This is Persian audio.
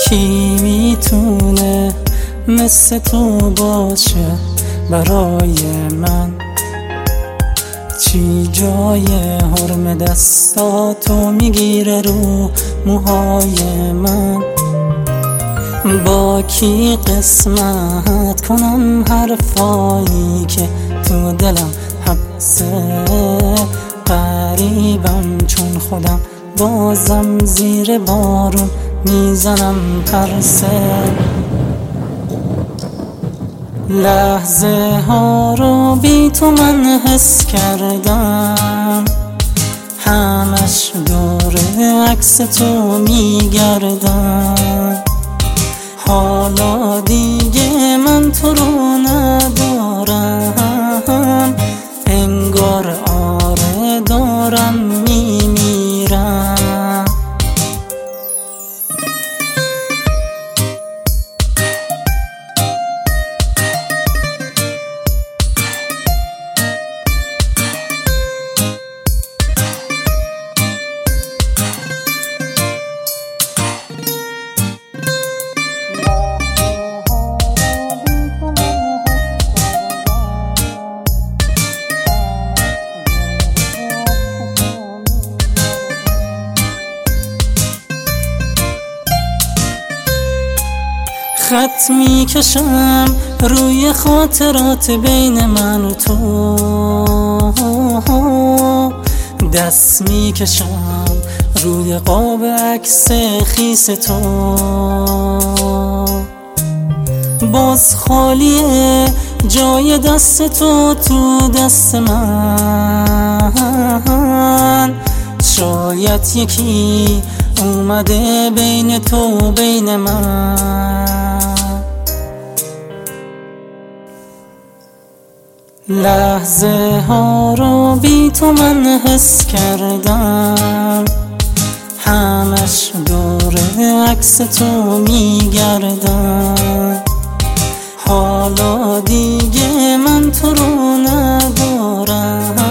کی میتونه مثل تو باشه برای من؟ چی جای حرم دستاتو میگیره رو موهای من؟ با کی قسمت کنم حرفایی که تو دلم حبسه؟ غریبم چون خودم بازم زیر بارون میزنم پرسه. لحظه ها رو بی تو من حس کردم، همش دور عکس تو میگردم. حالا دیگه من تو رو ندارم، انگار آره دارم میمیرم. خط میکشم روی خاطرات بین من و تو، دست میکشم روی قاب عکس خیس تو. باز خالیه جای دست تو تو دست من. شاید یکی اومده بین تو و بین من. لحظه ها رو بی تو من حس کردم، همش دور عکس تو میگردم. حالا دیگه من تو رو ندارم،